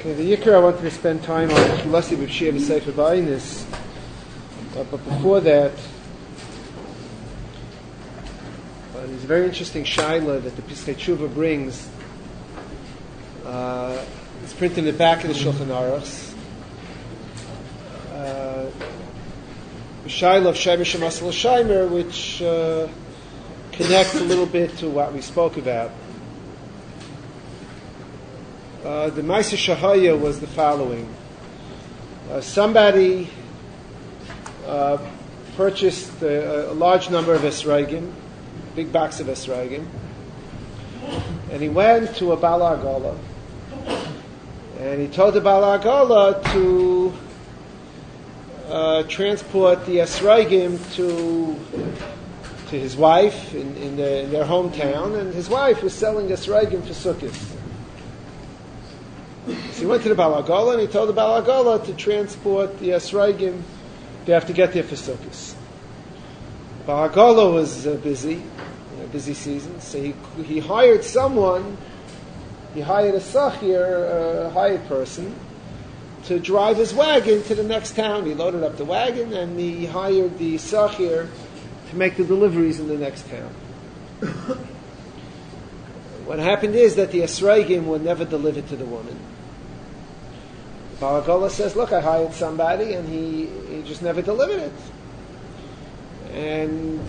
Okay, the Yikra I wanted to spend time on Lasi B'Shia B'Sefer B'Ainis, but before that, there's a very interesting shaila that the Piskei Tshuva brings. It's printed in the back of the Shulchan Aruch. The shaila of Shaimer Shemasel Shaimer, which connects a little bit to what we spoke about. The Ma'aser Shahaya was the following. Somebody purchased a large number of esrogim, a big box of esrogim, and he went to a Bala Agola, and he told the Bala Agola to transport the esrogim to his wife in their hometown, and his wife was selling esrogim for Sukkot. So he went to the Bala Agola and he told the Bala Agola to transport the esrogim. They have to get there for Sukkot. Bala Agola was busy season, so he hired someone. He hired a sachir, a hired person, to drive his wagon to the next town. He loaded up the wagon and he hired the sachir to make the deliveries in the next town. What happened is that the esrogim were never delivered to the woman. Bala Agola says, look, I hired somebody and he just never delivered it. And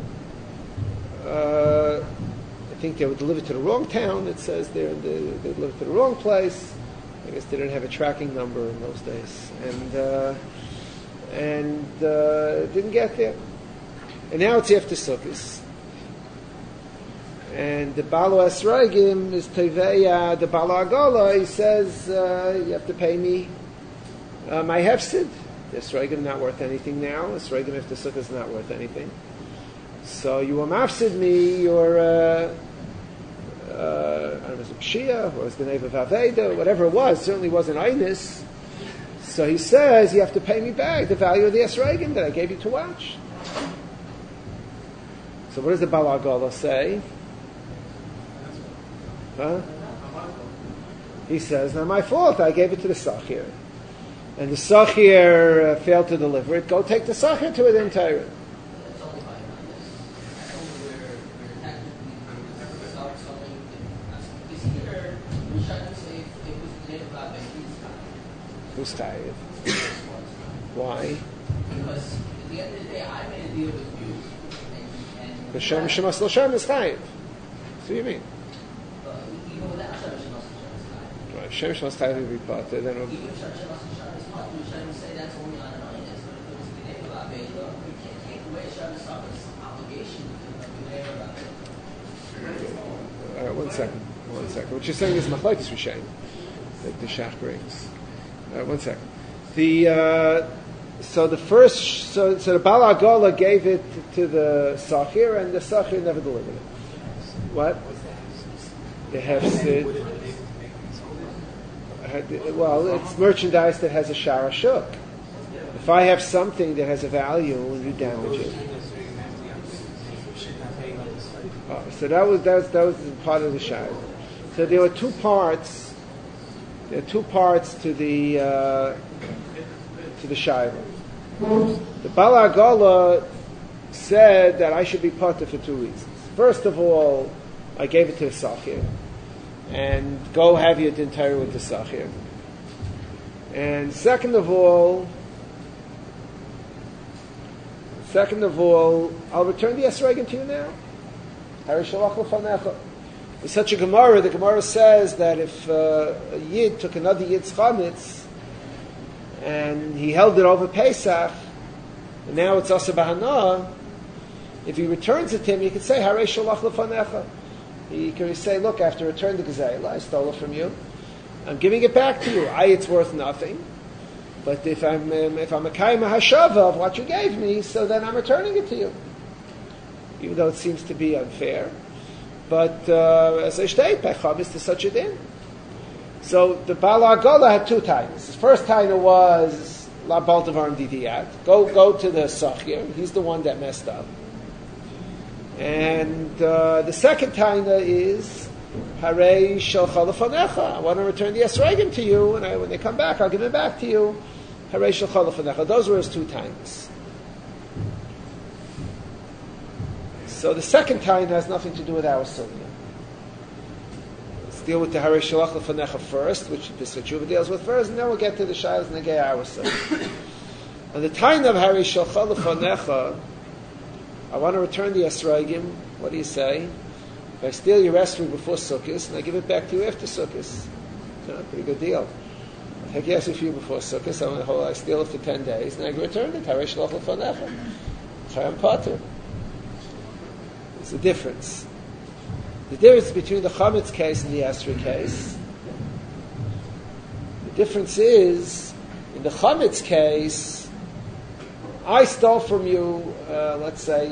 I think they were delivered to the wrong town. It says they delivered to the wrong place. I guess they didn't have a tracking number in those days. And didn't get there. And now it's after Sukkot. And the Bala Esrogim is Teveya, the Bala Agola, he says, you have to pay me my hefsid. The Esrogim not worth anything now. Esrogim after Sukkot is not worth anything. So you will mafsid me your, I don't know, it was a Pshia, or it was the name of Aveda, whatever it was, certainly wasn't Einis. So he says, you have to pay me back the value of the Esrogim that I gave you to watch. So what does the Bala Agola say? Huh? He says, not my fault, I gave it to the Sachir. And the Sachir failed to deliver it. Go take the Sachir to it in Torah. Who's tired? Why? Because at the end of the day, I made a deal with you. The Shem Shemas Lo Shem is tired. So you mean? Even without Shem Shemas Lo Shem is tired. Right, Shem Shemas tired would be part. Then even if Shem Shemas Lo Shem is part, we shouldn't say that's only on an Einis. But if it was the name of Aveda, we can't take away Shem Shemas' obligation to the name of Aveda. All right, one second. What you're saying is Machlokes Rishayin that the Shach brings. One second. So the Bala Agola gave it to the Sachir, and the Sachir never delivered it. What? The hefsid. Well, it's merchandise that has a shara shuk. If I have something that has a value and you damage it, so that was part of the shara. So there were two parts. There are two parts to the shayla. The Bala Agola said that I should be potter for two reasons. First of all, I gave it to the Sachir, and go have your din Torah with the Sachir. And second of all, I'll return the esrogim to you now. There's such a Gemara. The Gemara says that if a Yid took another Yid's chametz and he held it over Pesach, and now it's Asa B'Hana, if he returns it to him, he could say, Harei Shalach L'Fanecha. He could say, look, after return the Gezeilah, I stole it from you. I'm giving it back to you. It's worth nothing. But if I'm a Kaima Hashava of what you gave me, so then I'm returning it to you. Even though it seems to be unfair. But as I state, Pecham is to such a din. So the Bala Agola had two tainas. His first taina was La Baldavar Didiyat. Go to the Sachir. He's the one that messed up. And the second taina is Harei shalcha lefanecha. I want to return the esrogim to you, and when they come back, I'll give them back to you. Harei shalcha lefanecha. Those were his two times. So the second time has nothing to do with our sugya. Let's deal with the Harei shalcha lefanecha first, which Pesach Tshuva deals with first, and then we'll get to the Shailas Negei our sugya. On the time of Harei shalcha lefanecha, I want to return the esrogim. What do you say? If I steal your esrog before Sukkot, and I give it back to you after Sukkot, pretty good deal. I take your esrog for you before Sukkot, I steal it for 10 days, and I return it. Harei shalcha lefanecha. Chayam pater. It's the difference. The difference between the chametz case and the esrog case. The difference is, in the chametz case, I stole from you, let's say,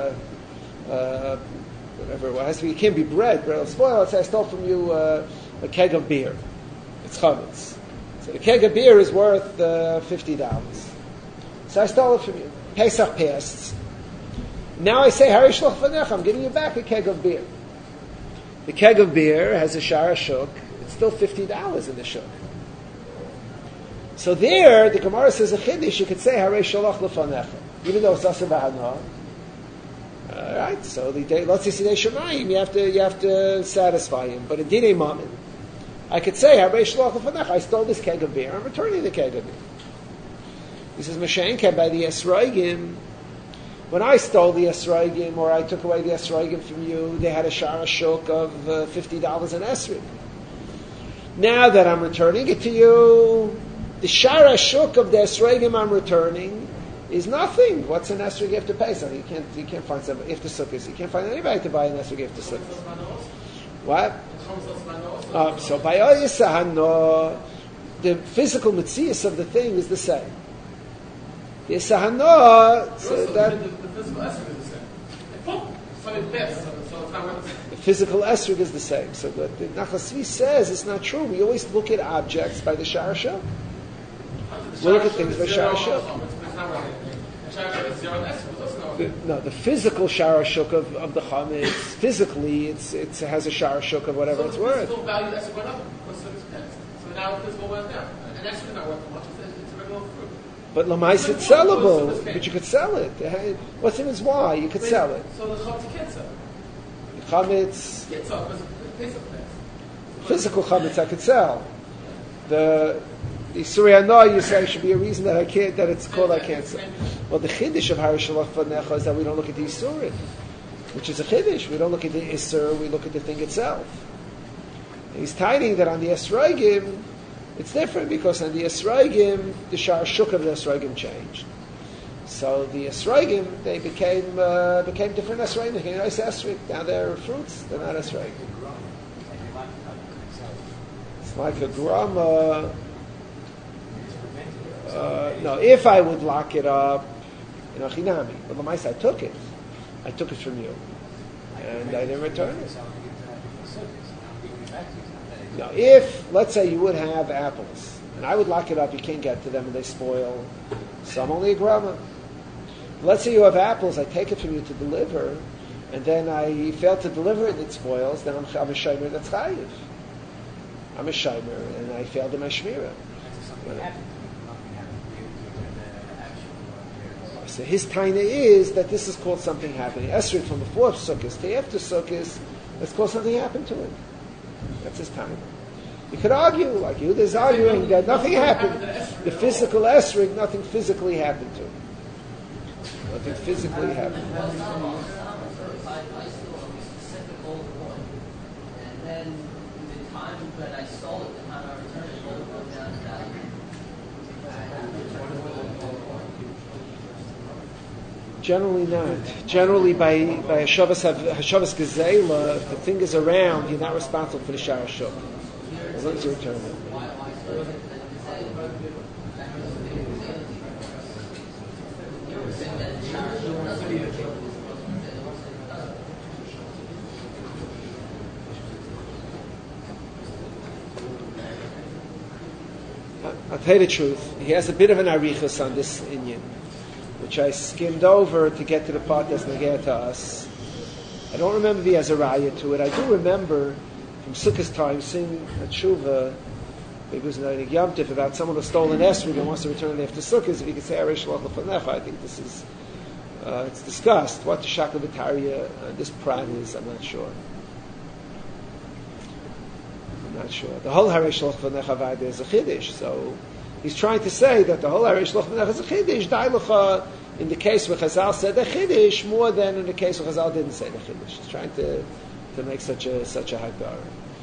whatever it has to be, it can't be bread will spoil. Let's say I stole from you a keg of beer. It's chametz. So the keg of beer is worth $50. So I stole it from you. Pesach passed. Now I say, Harei shalcha lefanecha, I'm giving you back a keg of beer. The keg of beer has a shara shuk. It's still $50 in the shuk. So there, the Gemara says a chiddush. You could say Harei shalcha lefanecha, even though it's asa b'hana. Right. So let's say Sidei Shemayim, you have to satisfy him. But in Dinei Mammon, I could say Harei shalcha lefanecha. I stole this keg of beer. I'm returning the keg of beer. He says Mashenka by the esrogim. When I stole the esrogim, or I took away the esrogim from you, they had a shara shuk of $50 an esrog. Now that I'm returning it to you, the shara shuk of the esrogim I'm returning is nothing. What's an esrog after Pesach? You can't find somebody after Sukkot. You can't find anybody to buy an esrog after Sukkot. What? So by Oyesahano, the physical metzius of the thing is the same. The Sahana, so that the physical esrog is the same. So it passed, so it's not what it's the physical esrog is the same. So what the Nachlas Tzvi says it's not true. We always look at objects by the shara shuk. We look at things by shara shuk. No, the physical shara shuk of the chametz, physically, it has a shara shuk of whatever it's worth. So the physical value of esrog went up. So now the physical went down. And esrog is not worth much. It's a regular fruit. But lamais it's sellable. But you could sell it. What's in his why? You could sell it. So the chametz can't sell. The chametz, Can't sell because it tastes fast. physical chametz, I could sell. The Surya you say should be a reason that I can't. That it's called I can't sell. Well, the chiddush of Harei shalcha lefanecha is that we don't look at the isurim, which is a chiddush. We don't look at the isur. We look at the thing itself. And he's tiding that on the esrogim, it's different because on the esrogim, the shara shuk of the esrogim changed. So the esrogim, they became different esrogim. They became nice esrog. Now they're fruits. They're not esrogim. It's like a grama. No, if I would lock it up, chinami. But l'maisa, I took it. I took it from you, and I didn't return it. Now, if, let's say you would have apples, and I would lock it up, you can't get to them, and they spoil, so I'm only a grama. Let's say you have apples, I take it from you to deliver, and then I fail to deliver it, and it spoils, then I'm a shomer that's chayiv. I'm a shomer, and I failed in my shmira. So his taina is that this is called something happening. Esrog from before Sukkot to after Sukkot, let's call something happened to it. That's his taina. You could argue, like you, there's arguing that nothing happened. The physical esrog, nothing physically happened to it. Nothing physically happened. I stole a specific old coin, and then the time that I stole it, the time I returned it, gold goes down in value. Generally not. Generally, by Hashavas Gezela, if the thing is around, you're not responsible for the shara shuk. As long as you return it. I'll tell you the truth. He has a bit of an arichas on this inyan, which I skimmed over to get to the part that's negaya to us. I don't remember if he has a raya to it. I do remember from Sukkot time sing a tshuva. It was a Yom Tif about someone who stole an esrog and wants to return it after Sukkot. If you could say Aresh Shloch Lefanecha, I think this is it's discussed. What the Shakla V'Tarya this prat is, I'm not sure. The whole Aresh Shloch Lefanecha Vayda is a chiddush. So he's trying to say that the whole Aresh Shloch Lefanecha is a chiddush. Dailecha in the case where Chazal said the chiddush more than in the case where Chazal didn't say the chiddush. He's trying to make such a hagdara.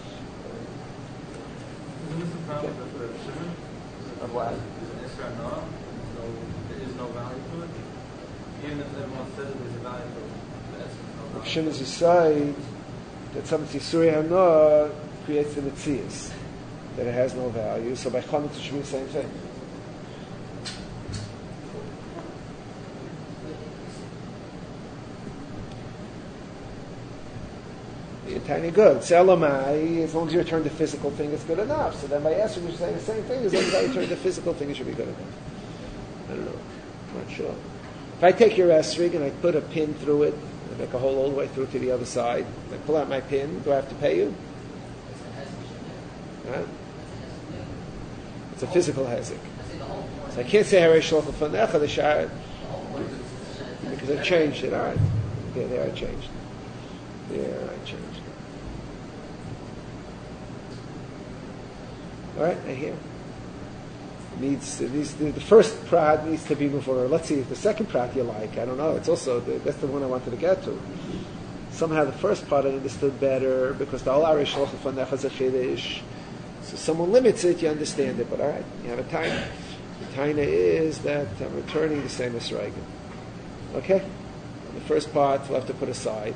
Okay. Of what? There is no value to it. Even if everyone says there's a value to it, that's no value. Shimon Yisai that something Surya Hana creates the Metzias, that it has no value. So by Chametz it should be the same thing. Tiny good. Selamai, as long as you return the physical thing, it's good enough. So then by Esrog, you're saying the same thing. As long as I return the physical thing, it should be good enough. I don't know. I'm not sure. If I take your Esrog and I put a pin through it, I make a hole all the way through to the other side, I pull out my pin, do I have to pay you? Right? It's a physical hezek. So I can't say Harei Shloch Lefanecha, the Sha'ar, because I changed it. All right. Yeah, there I changed it. There I changed it. All right, I hear. The first prat needs to be moved forward. Let's see if the second prat you like. I don't know. It's also that's the one I wanted to get to. Somehow the first part I understood better because the whole Aresh Shloch Lefanecha is a chiddush. So someone limits it, you understand it. But all right, you have a taina. The taina is that I'm returning the same esrogim. Okay, the first part we'll have to put aside.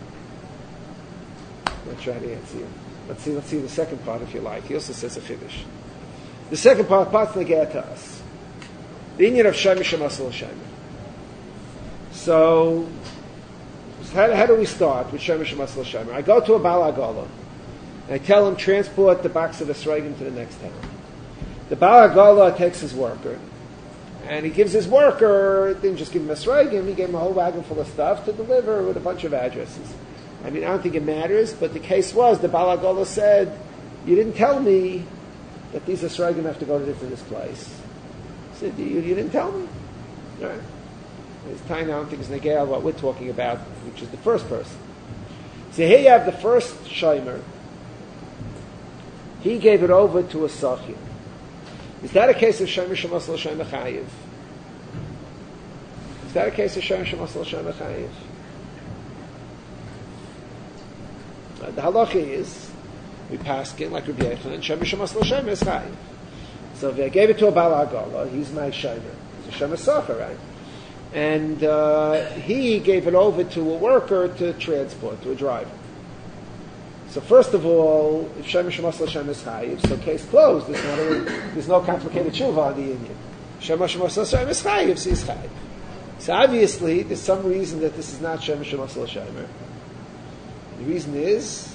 I'll try to answer you. Let's see the second part if you like. He also says a chiddush. The second part's negeh to us. The inyan of Shemer Shemasel Shemer. So how do we start with Shemer Shemasel Shemer? I go to a Baal Hagala and I tell him transport the box of esrogim to the next town. The Baal Hagala takes his worker and he gives his worker, didn't just give him esrogim, he gave him a whole wagon full of stuff to deliver with a bunch of addresses. I mean, I don't think it matters, but the case was the Baal Hagala said, you didn't tell me that these esrogim have to go to this place. He said, you didn't tell me. All right. This time I don't think it's negeh what we're talking about, which is the first person. So here you have the first shomer. He gave it over to a sachir. Is that a case of Shemer Shemasel Shemer Chayiv? Is that a case of Shemer Shemasel Shemer Chayiv? The halacha is we paskin like Rabbi Yochanan, Shemer Shemasel Shemer is Chayiv. So if I gave it to a Baal Hagala, he's my shomer. He's a shomer sacher, right? And he gave it over to a worker to transport, to a driver. So first of all, if Shemer Shemasel Shemer is Chayiv, so case closed. There's no complicated tshuva on the Indian. Shemer Shemasel Shemer is Chayiv, so he's Chayiv. So obviously, there's some reason that this is not Shemer Shemasel Shemer. The reason is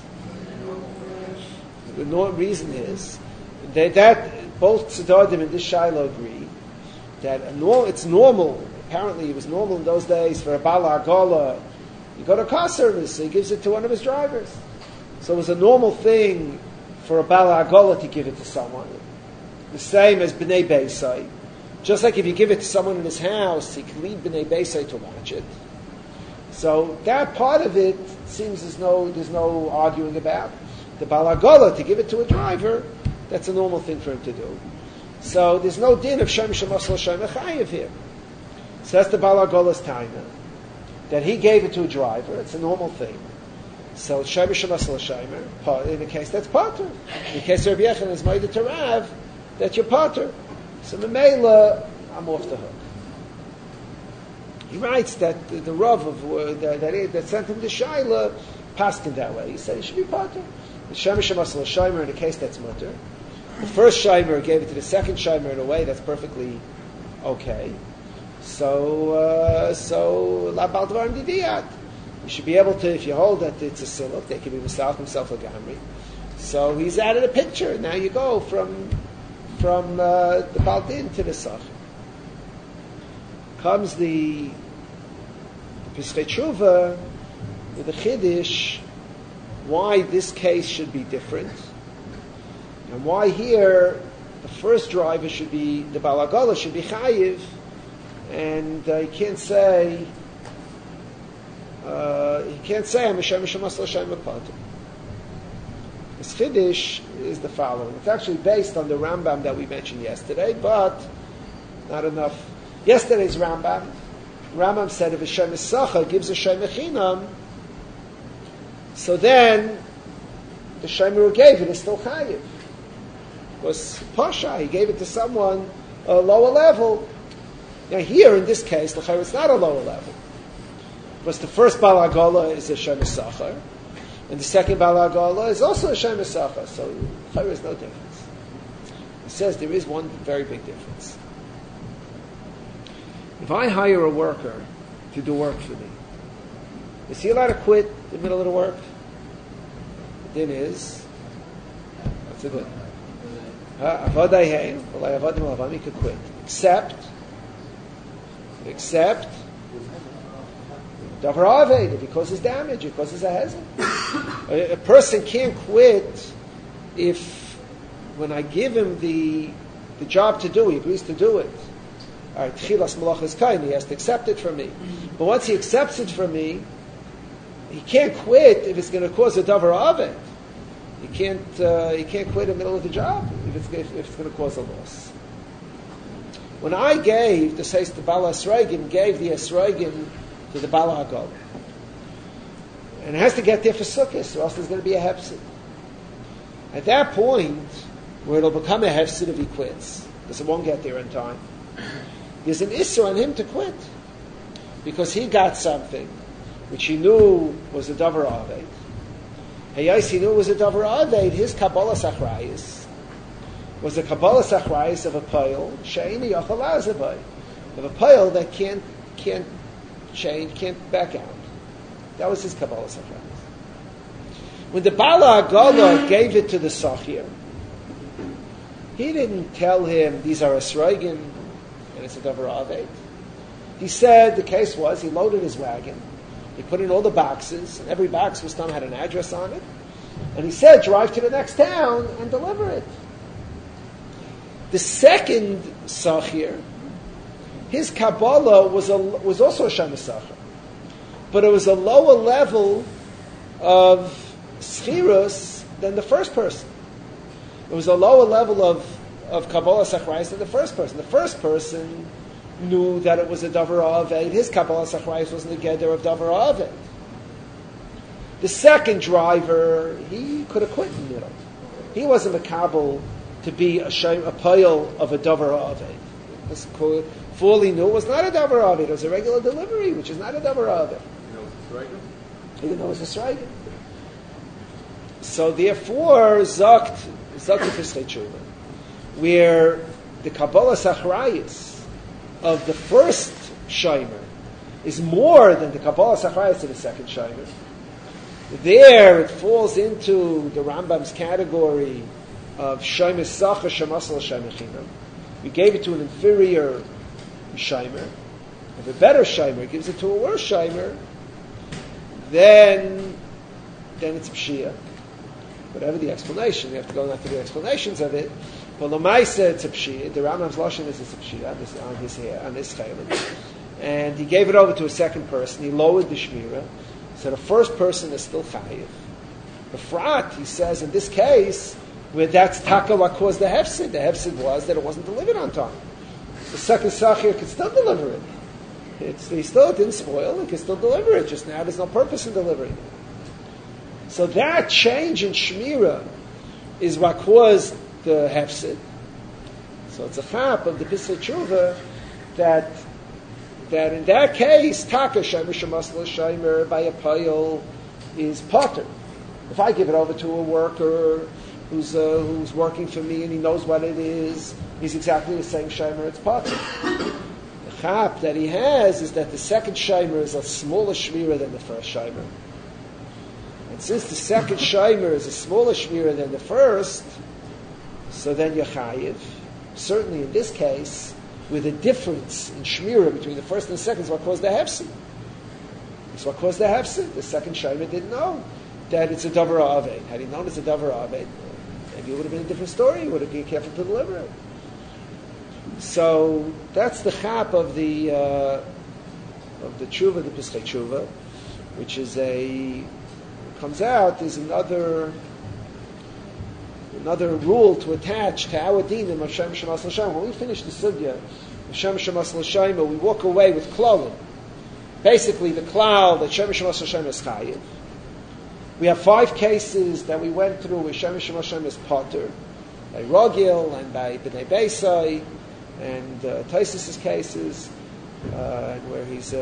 that both Tzedadim and this Shiloh agree that it's normal. Apparently, it was normal in those days for a Baal Hagala. You go to a car service, so he gives it to one of his drivers. So it was a normal thing for a Baal Hagala to give it to someone. The same as B'nai Beisai. Just like if you give it to someone in his house, he can leave B'nai Beisai to watch it. So that part of it seems there's no arguing about. The Baal Hagala, to give it to a driver, that's a normal thing for him to do. So there's no din of Shemer Shemasel Shemer Chayiv here. So that's the Baal Hagala's taina, that he gave it to a driver. It's a normal thing. So Shemer Shemasel Shemer, in the case that's pater. In the case of Rabbi Yochanan is Ma'ida to Rav, that you're pater. So Memela, I'm off the hook. He writes that the Rav of that sent him to Shaila passed him that way. He said he should be pater. The Shemer Shemasel Shemer in the case that's mutter. The first Shomer gave it to the second Shomer in a way that's perfectly okay. So la bal dvarim didiyat. You should be able to, if you hold that it's a siluk, they can be misal himself lagamri. So he's added a picture. Now you go from the Baldin to the Sach. Comes the Pischei Tshuva with the Chiddush why this case should be different, and why here the first driver should be, the Balagala should be Chayiv, and he can't say, I'm a Shem Shemas L'Shem Apatim. His Chiddush is the following. It's actually based on the Rambam that we mentioned yesterday, but not enough. Yesterday's Rambam said if a Shem Esacha gives a Shem Echinam, so then the Shemer who gave it is still Chayiv. Was Pasha, he gave it to someone a lower level. Now here, in this case, it's not a lower level. Because the first Balagola is a Shem Esachar, and the second Balagola is also a Shem Esachar, so there is no difference. He says there is one very big difference. If I hire a worker to do work for me, is he allowed to quit in the middle of the work? The din is, what's the din? He could quit. Except Davar Aved, if he causes damage, it causes a hazard. A person can't quit if, when I give him the job to do, he agrees to do it. All right, Tchilas Malachas Kain, he has to accept it from me. But once he accepts it from me, he can't quit if it's going to cause a Davar Aved. He can't quit in the middle of the job if it's going to cause a loss. When I gave, the says the Bala Esrogim gave the Esrogim to the Bala Hagol, and it has to get there for Sukkot, or else there's going to be a hefsid. At that point, where it'll become a hefsid if he quits, because it won't get there in time, there's an issur on him to quit, because he got something which he knew was a Davar Aved. He knew it was a Davar Aved. His Kabbalah Sachrayis was the Kabbalah Sachrayis of a Payil, Sheini Yochel Azabay, of a Payil that can't change, can't back out. That was his Kabbalah Sachrayis. When the Bala Agala gave it to the Sachir, he didn't tell him these are Esrogim and it's a Davar Aved. He said the case was he loaded his wagon. He put in all the boxes, and every box was had an address on it. And he said, drive to the next town and deliver it. The second Sachir, his Kabbalah was also a Shem Esachar. But it was a lower level of Schirus than the first person. It was a lower level of Kabbalah Sachrayis than the first person. The first person knew that it was a Davar Aved. His Kabbalah Sachrayis wasn't the Geder of Davar Aved. The second driver, he could have quit in the middle. He wasn't a Kabbalah to be a pile of a Davar Aved. This fully knew it was not a Davar Aved. It was a regular delivery, which is not a Davar Aved. He didn't know it was a Srogim. So therefore, Zakt Fischei Tshuva, where the Kabbalah Sachrayis of the first Shomer is more than the Kabbalah Sachrayis of the second Shomer. There it falls into the Rambam's category of Shomer Sacha Shemasal Shomer Chinam. We gave it to an inferior Shomer. If a better Shomer gives it to a worse Shomer, then it's Pshia. Whatever the explanation, we have to go into the explanations of it. But Lamaisa, it's a Pshia. The Rambam's Lashon is a Pshia on this chaylim. And he gave it over to a second person. He lowered the Shmira. So the first person is still Chayiv. The Frat, he says, in this case, where that's Taka what caused the Hefsid. The Hefsid was that it wasn't delivered on time. The second Sachir could still deliver it. He still didn't spoil. He could still deliver it. Just now there's no purpose in delivering it. So that change in Shmira is what caused the Hefsid. So it's a chap of the Pischei Tshuva that in that case, Taka Shomer Shemasal Shomer by a Payil is Potter. If I give it over to a worker who's working for me and he knows what it is, he's exactly the same Shomer, it's Potter. The chap that he has is that the second Shomer is a smaller Shmira than the first Shomer. And since the second Shomer is a smaller Shmira than the first, so then you're Chayiv. Certainly in this case, with a difference in Shmira between the first and the second is what caused the Hefsid. It's what caused the Hefsid. The second Shomer didn't know. that it's a davar aved. Had he known it's a davar aved, maybe it would have been a different story. He would have been careful to deliver it. So that's the chap of the tshuva, the Pischei Tshuva, which is comes out is another rule to attach to our din in Hashem Shemas L'Shem. When we finish the sugya, Hashem Shemas L'Shem, we walk away with klalim. Basically, the klal that Hashem Shemas L'Shem is chayiv. We have 5 cases that we went through where Hashem Shemas L'Shem is potter, by Rogil and by Bnei Beisai, and Taisus' cases, and where he's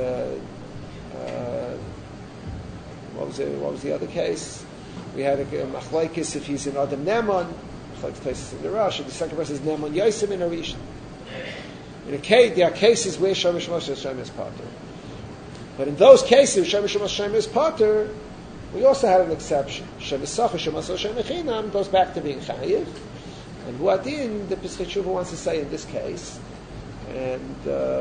what was the other case? We had a machlokes if he's in Adam Neman, machlokes Taisus in the Rosh, and the second verse is Neman Yosem in Arishan. In a case, there are cases where Hashem Shemas L'Shem is potter, but in those cases, Hashem Shemas L'Shem is potter. We also had an exception. Shem Yisachar Shemas L'Shem Echinam goes back to being chayiv. And Huadin, the Pischei Tshuva wants to say in this case, and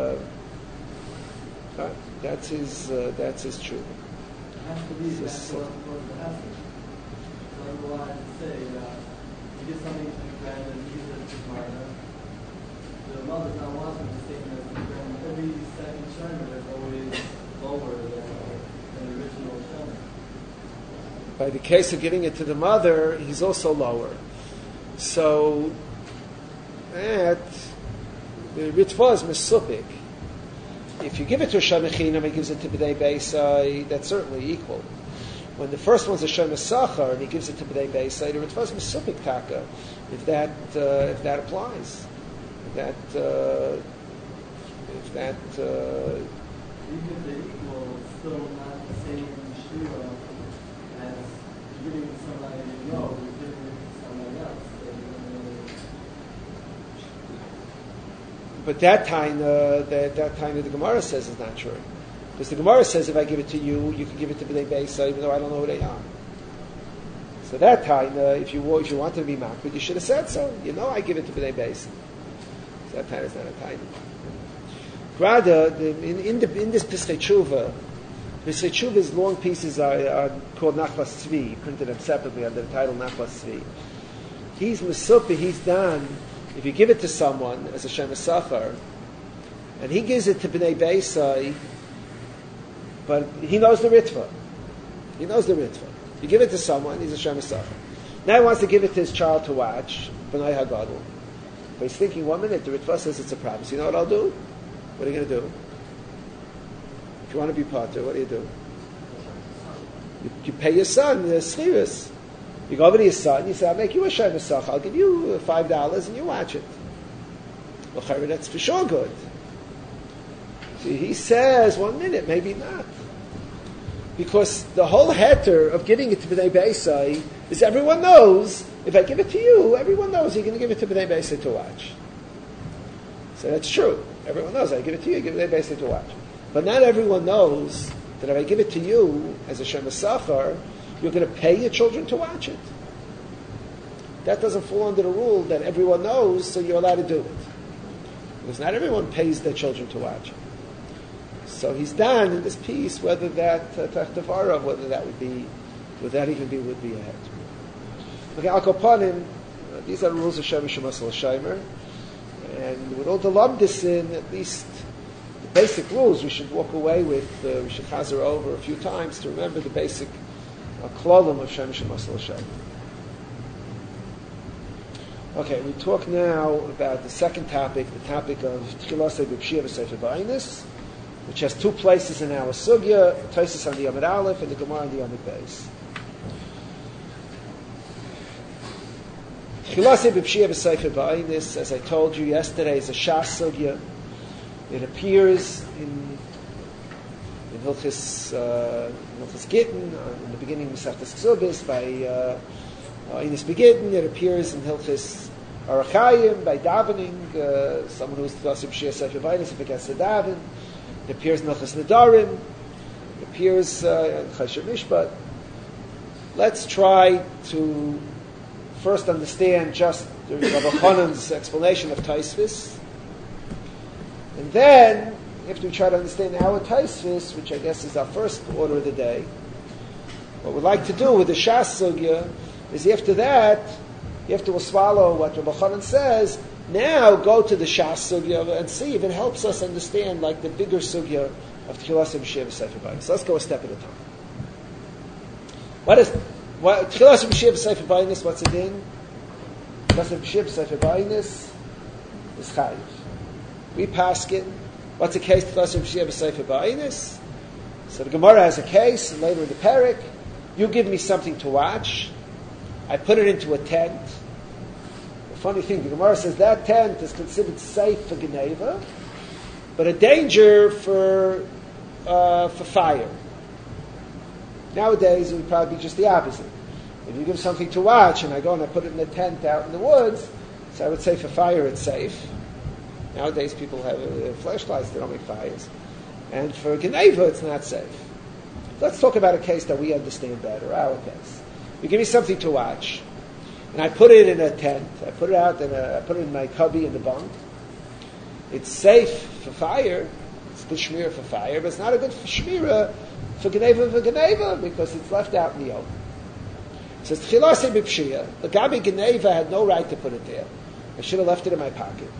that's his tshuva. It has to be that's what happens. So I say you get something to the grand and use it to partner. The mother's not wanting to take it as the grand. Every second shiner is always lower than the original shiner. By the case of getting it to the mother, he's also lower. So, the Ritva is Mesupik. If you give it to Hashem Echinam, he gives it to B'nai Beisai, that's certainly equal. When the first one's Hashem Yisachar and he gives it to B'nai Beisai, the Ritva is Mesupik Taka, if that applies. Even if they're equal, it's still not the same Shira as giving it to somebody you know, you're giving it to somebody else. But that time the Gemara says is not true. Because the Gemara says if I give it to you, you can give it to B'nai Beisai, even though I don't know who they are. So that time, if you wanted to be makbid, you should have said so. You know I give it to B'nai Beisai. So that time is not a time. Rather, in this Pischei Tshuva's long pieces are called Nachlas Tzvi, printed them separately under the title Nachlas Tzvi. He's Mesupa, he's done. If you give it to someone as a Shem Yisachar, and he gives it to B'nai Beisai, but he knows the Ritva. He knows the Ritva. You give it to someone, he's a Shem Yisachar. Now he wants to give it to his child to watch, B'nai Hagadol. But he's thinking, 1 minute, the Ritva says it's a problem. So you know what I'll do? What are you going to do? If you want to be potter, what do? You pay your son the schiras. You go over to your son, you say, I'll make you a Shem Yisachar, I'll give you $5 and you watch it. Well, that's for sure good. See, he says, 1 minute, maybe not. Because the whole heter of giving it to B'nai Beisai is everyone knows, if I give it to you, everyone knows you're going to give it to B'nai Beisai to watch. So that's true. Everyone knows I give it to you, I give it to B'nai Beisai to watch. But not everyone knows that if I give it to you as a Shem Yisachar, you're going to pay your children to watch it. That doesn't fall under the rule that everyone knows, so you're allowed to do it. Because not everyone pays their children to watch it. So he's done in this piece whether that tachtavara, whether that would that even be a head. Okay, Al Kopanim, these are the rules of Shem Shemas L'Shemer, and with all the lamdis in, at least the basic rules we should walk away with. We should chazer over a few times to remember the basic klalim of Shem Shemas L'Shemer. Okay, we talk now about the second topic, the topic of Tchilasei B'Pshia V'Sefer B'Ainis, which has 2 places in our sugya, Taisus on the Yomid Aleph and the Gemara on the Yomid Beis. Tchilasei B'Pshia V'Sefer B'Ainis, as I told you yesterday, is a Shas sugya. It appears in Hilchis Gittin, in the beginning of Masechtas Ksubis, by Einis Begittin. It appears in Hilchis Arachayim, by davening, someone who is Tchilasei B'Pshia Sefer B'Ainis, if it gets to daven. It appears in Hilchis Nedarim. It appears in Choshen Mishpat. Let's try to first understand just the Rabbi Chanan's explanation of Taisvis. And then, after we try to understand our Taisvis, which I guess is our first order of the day, What we like to do with the Shas Sugya is after that, you have to swallow what Rabbi Chanan says. Now go to the Shas Sugya and see if it helps us understand like the bigger Sugya of Tchilas B'Shia B'Sefer Bainis. So let's go a step at a time. Tchilas B'Shia B'Sefer Bainis, what's it in? Tchilas B'Shia B'Sefer Bainis is Chayiv. We paskin. What's the case? Tchilas B'Shia B'Sefer Bainis. So the Gemara has a case, and later in the parak, you give me something to watch. I put it into a tent. The funny thing, the Gemara says that tent is considered safe for Geneva, but a danger for fire. Nowadays, it would probably be just the opposite. If you give something to watch, and I go and I put it in a tent out in the woods, so I would say for fire it's safe. Nowadays, people have flashlights, they don't make fires. And for Geneva, it's not safe. Let's talk about a case that we understand better, our case. You give me something to watch, and I put it in a tent. I put it out, and I put it in my cubby in the bunk. It's safe for fire. It's good shmira for fire, but it's not a good shmira for Geneva because it's left out in the open. It says, Tchilase B'Pshia, the Gabi Geneva had no right to put it there. I should have left it in my pocket.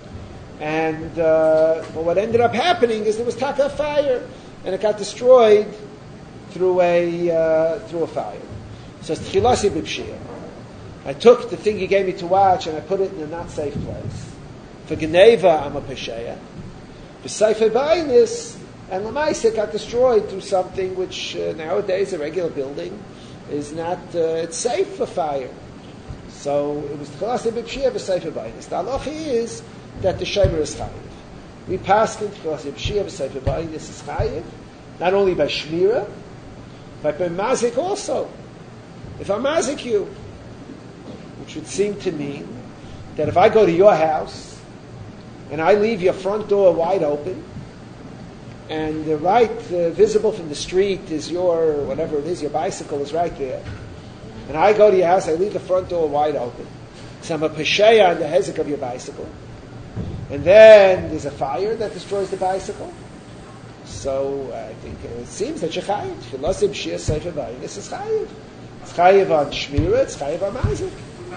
And but what ended up happening is there was taka fire, and it got destroyed through a fire. So it's Tchilasi B'Pshia. I took the thing you gave me to watch and I put it in a not safe place. For Geneva, I'm a Pesheya. For Sefer Bainis, and Lamaisa, it got destroyed through something which nowadays a regular building is not. It's safe for fire. So it was Tchilasi B'Pshia for Sefer Bainis. The halacha is that the Shomer is chayiv. We pass in Tchilasi B'Shia for Sefer Bainis is chayiv, not only by Shmira, but by Mazik also. If I mazik you, which would seem to mean that if I go to your house and I leave your front door wide open, and the right visible from the street is your, whatever it is, your bicycle is right there, and I go to your house, I leave the front door wide open, so I'm a pesheya on the hezek of your bicycle, and then there's a fire that destroys the bicycle. So I think it seems that you're chayiv. Tchilas B'Shia Sefer Bainis is chayiv. It's chayiv on shmira. It's chayiv on mazik.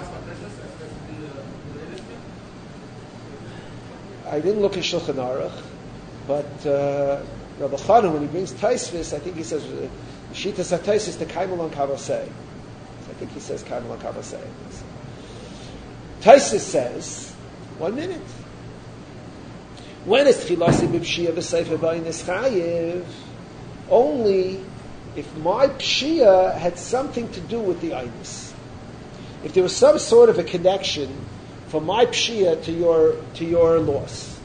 I didn't look at Shulchan Aruch, but Rabbi Chana, when he brings Taisvis, I think he says Shitas HaTaisvis to Kaimel on Kavasei. I think he says Kaimel on Kavasei. Taisvis says 1 minute. When is Tchilasi B'Pshia v'Sefer Bainis chayiv? Only if my Pshia had something to do with the Einus. If there was some sort of a connection from my Pshia to your loss.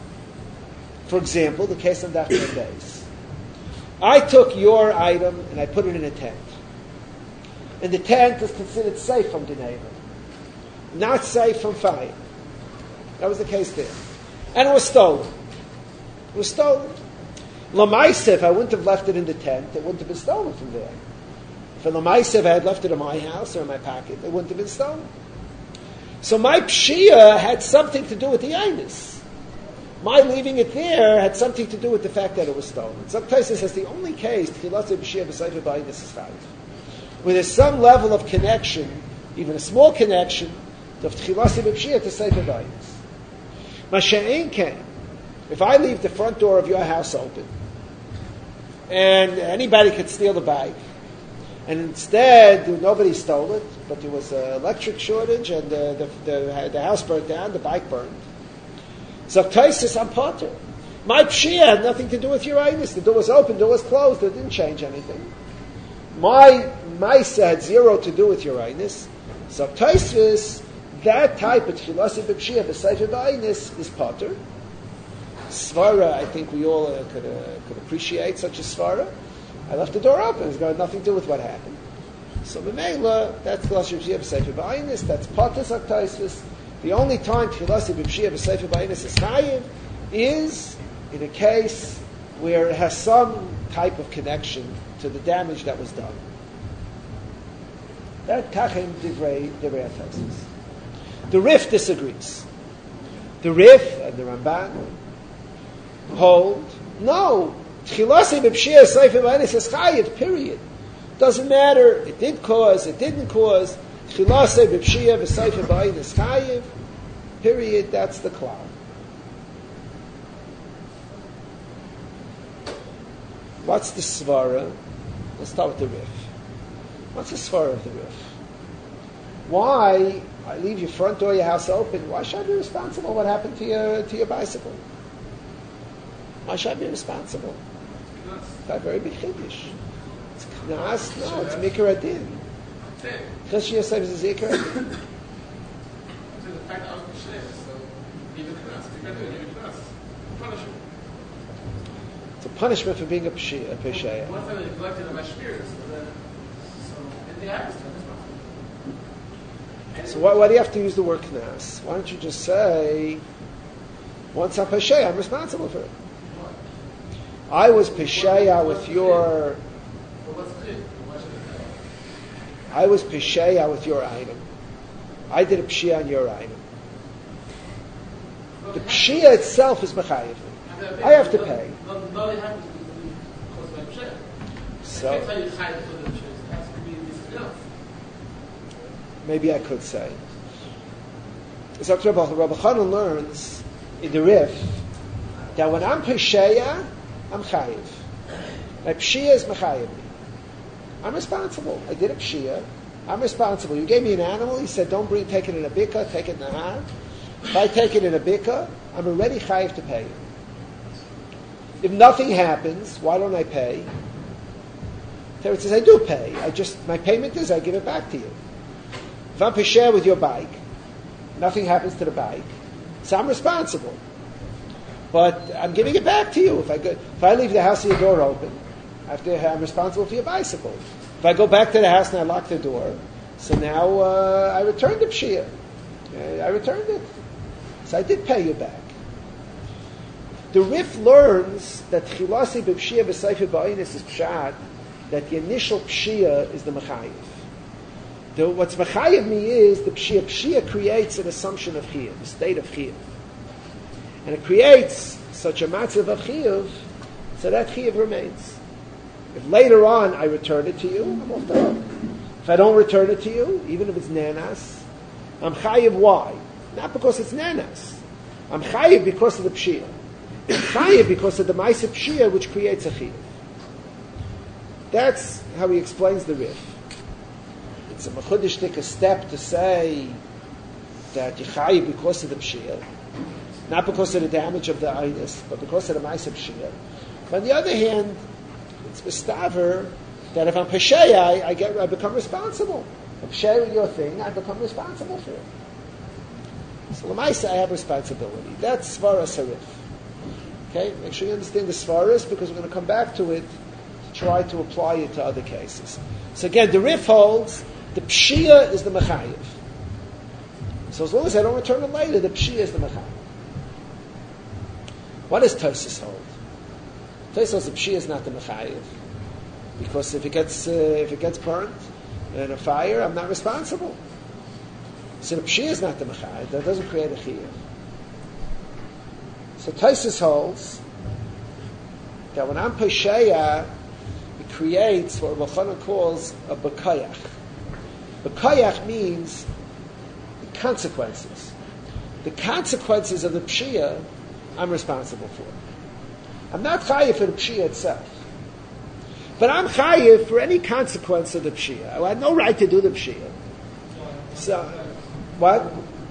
For example, the case of Dachman Days. I took your item and I put it in a tent. And the tent is considered safe from Geneva. Not safe from fire. That was the case there. And it was stolen. It was stolen. Lamaisa, if I wouldn't have left it in the tent, it wouldn't have been stolen from there. For Lamaisa, if I had left it in my house or in my pocket, it wouldn't have been stolen. So my Pshia had something to do with the Einus. My leaving it there had something to do with the fact that it was stolen. Some places says the only case, Tchilas B'Shia B'Sefer Bainis is chayiv, where there's some level of connection, even a small connection, of Tchilas B'Shia to Sefer Bainis. Masha'en ken. If I leave the front door of your house open, and anybody could steal the bike, and instead nobody stole it, but there was an electric shortage, and the house burnt down, the bike burned. So Taisus, I'm potter. My Pshia had nothing to do with your Einus. The door was open, the door was closed, it didn't change anything. My Maisa had zero to do with your Einus. So Taisus, that type of Tchilasi B'Pshia v'Sefer Bainis is potter. Svara, I think we all could appreciate such a Svara. I left the door open. It's got nothing to do with what happened. So B'Meila, that's Tchilasi B'Pshia v'Sefer Bainis. That's potter Saktaisvis. The only time Tchilasi B'Pshia v'Sefer Bainis is chayiv is in a case where it has some type of connection to the damage that was done. That Kachem Divrei Taisus. The Rif disagrees. The Rif and the Ramban hold, no, Tchilasi B'Pshia Sefer Bainis is chayiv, period. Doesn't matter. It did cause. It didn't cause. Chilase b'pshia v'seifa b'ayin is chayiv. Period. That's the klal. What's the svara? Let's start with the Rif. What's the svara of the Rif? Why I leave your front door, your house open? Why should I be responsible? What happened to your bicycle? Why should I be responsible? It's a very big chiddush. It's knas. No, it's mikra adin. Chesh Yosef is a zikr adin. So the fact that I was Pesheya, so even knas, even knas, punishment. It's a punishment for being a pesheya. Once I neglected of my spirits, so in the act, So why do you have to use the word knas? Why don't you just say, once I'm pesheya, I'm responsible for it. I was pesheya with your. I was pesheya with your item. I did a pshia on your item. The pshia itself is mechayev. I have to pay. So maybe I could say. So Rabbi Chanan learns in the Rif that when I'm pesheya, I'm chayiv. My pshia is mechayev me. I'm responsible. I did a pshia. I'm responsible. You gave me an animal. You said, don't take it in a bika, take it in a har. If I take it in a bika, I'm already chayiv to pay. If nothing happens, why don't I pay? Teretz says, I do pay. My payment is I give it back to you. If I'm pesheya with your bike, nothing happens to the bike, so I'm responsible. But I'm giving it back to you. If I leave the house with your door open, I'm responsible for your bicycle. If I go back to the house and I lock the door, so now I returned the pshia. I returned it. So I did pay you back. The Rif learns that chilasi b'pshia v'seifa ba'inus is pshat, that the initial pshia is the mechayiv. What's mechayiv me is the pshia. Pshia creates an assumption of chiyuv, a state of chiyuv. And it creates such a matzav of chiyuv, so that chiyuv remains. If later on I return it to you, I'm off the hook. If I don't return it to you, even if it's nanas, I'm chayiv. Why? Not because it's nanas. I'm chayiv because of the pshia. I'm chayiv because of the ma'aseh pshia, which creates a chiyuv. That's how he explains the Rif. It's a mechudishtik, a step to say that you're chayiv because of the pshia, not because of the damage of the einus, but because of the ma'aseh pshia. But on the other hand, it's mistaver that if I'm pesheya, I become responsible. If I'm pesheya with your thing, I become responsible for it. So l'maisa, I have responsibility. That's svaras harif. Okay, make sure you understand the svaras because we're going to come back to it to try to apply it to other cases. So again, the Rif holds the pshia is the mechayiv. So as long as I don't return it later, the pshia is the mechayiv. What does Tosfos hold? Tosfos holds the pshia is not the mechayiv because if it gets burnt in a fire, I'm not responsible. So the pshia is not the mechayiv. That doesn't create a chiyuv. So Tosfos holds that when I'm pesheya, it creates what Rabbi Chanan calls a bekayach. Bekayach means the consequences. The consequences of the pshia, I'm responsible for. I'm not chayiv for the pshia itself. But I'm chayiv for any consequence of the pshia. I had no right to do the pshia. So, what?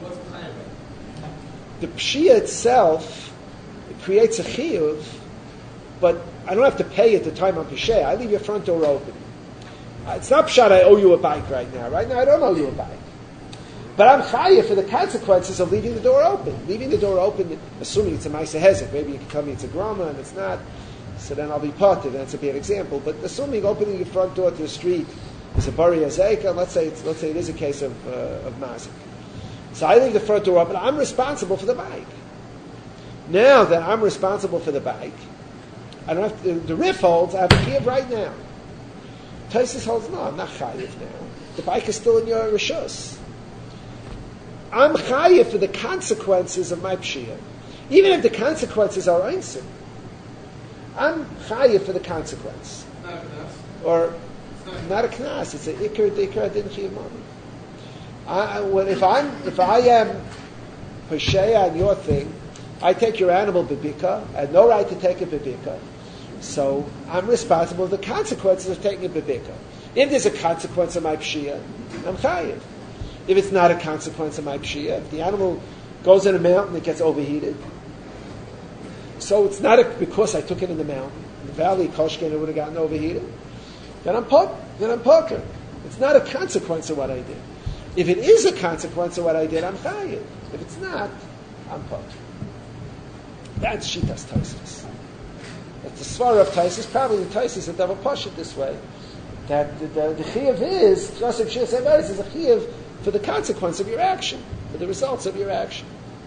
The pshia itself, it creates a chiyuv, but I don't have to pay at the time I'm pesheya. I leave your front door open. It's not pshat I owe you a bike right now. Right now I don't owe you a bike. But I'm chayiv for the consequences of leaving the door open. Leaving the door open, assuming it's a ma'aseh hezek. Maybe you can tell me it's a grama and it's not. So then I'll be potter. That's a bad example. But assuming opening your front door to the street is a bari azeka, let's say it is a case of mazik. So I leave the front door open. I'm responsible for the bike. Now that I'm responsible for the bike, I don't have to, the Rif holds I have a chiyuv right now. Tosfos holds no, I'm not chayiv now. The bike is still in your rishus. I'm chayiv for the consequences of my pshia, even if the consequences are einsim. I'm chayiv for the consequence. Not enough. Or Not a knas. It's an ikar din chiyuv mami. If I am pesheya on your thing, I take your animal bebika. I had no right to take a bebika, so I'm responsible for the consequences of taking a bebika. If there's a consequence of my pshia, I'm chayiv. If it's not a consequence of my pshia, if the animal goes in a mountain, it gets overheated. So it's not because I took it in the mountain, in the valley, Koshkin, it would have gotten overheated. Then I'm poker. It's not a consequence of what I did. If it is a consequence of what I did, I'm chayiv. If it's not, I'm poker. That's Shitas Taisus. That's the Svara of Taisus. Probably the Taisus that never push it this way. That the chiyuv is a chiyuv for the consequence of your action, for the results of your action.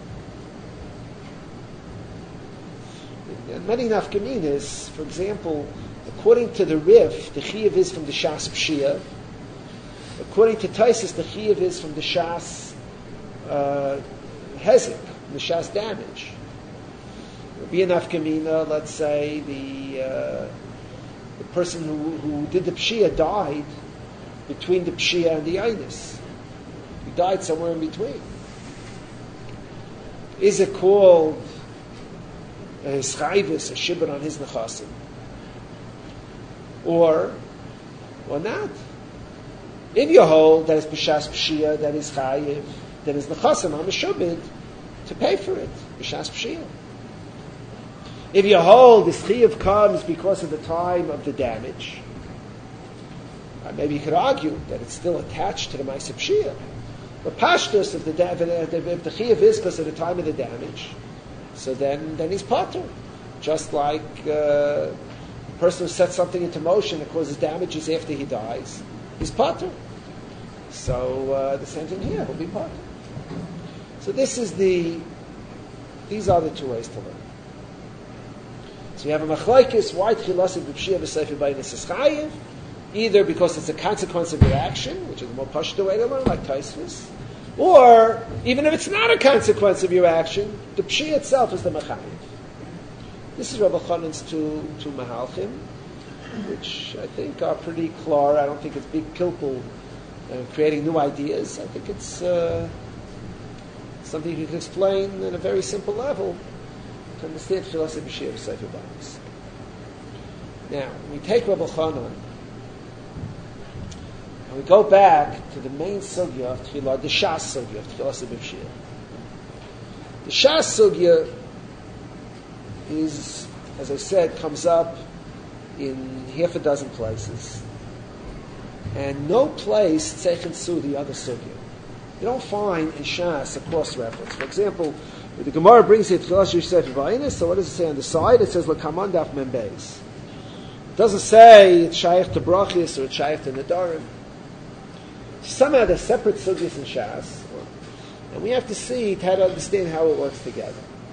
And many nafkaminas, for example, according to the Rif, the chiyuv is from the Shas Pshia. According to Taisus, the chiyuv is from the Shas Hezek, the Shas damage. Be a nafkamina, let's say the person who did the pshia died between the pshia and the einus. He died somewhere in between. Is it called a schayvis, a shibur on his nechasim? Or not? If you hold that it's b'shas pshia, that is chayiv, then it's nechasim on the shubid to pay for it, b'shas pshia. If you hold this chiyuv comes because of the time of the damage, maybe you could argue that it's still attached to the ma'aseh pshia. But pashtus, if the chiyuv is because of the time of the damage, so then he's patur. Just like a person who sets something into motion that causes damages after he dies, he's patur. So the same thing here, he'll be patur. So these are the two ways to learn. So you have a machlokes, why tchilas b'pshia v'sefer b'aynis is chayiv, either because it's a consequence of your action, which is the more pashto way to learn, like Taisvis, or even if it's not a consequence of your action, the pshia itself is the machayiv. This is Rabbi Chanan's two mahalchim, which I think are pretty clear. I don't think it's big kilpul creating new ideas. I think it's something you can explain in a very simple level to understand philosophy b'shia v'sefer b'aynis. Now, we take Rabbi Chanan and we go back to the main sugya of Tchilah, the Shas sugya of Tchilah b'shia. The Shas sugya is, as I said, comes up in half a dozen places, and no place tzeichen su the other sugya. You don't find in Shas a cross reference. For example, the Gemara brings it Tchilas Yosef V'Aynis, so what does it say on the side? It says L'kaman daf mem beis. It doesn't say it's shaykh to brachis or it's shaykh to nedarim. Somehow they're separate sugyas in Shas, and we have to see how to understand how it works together.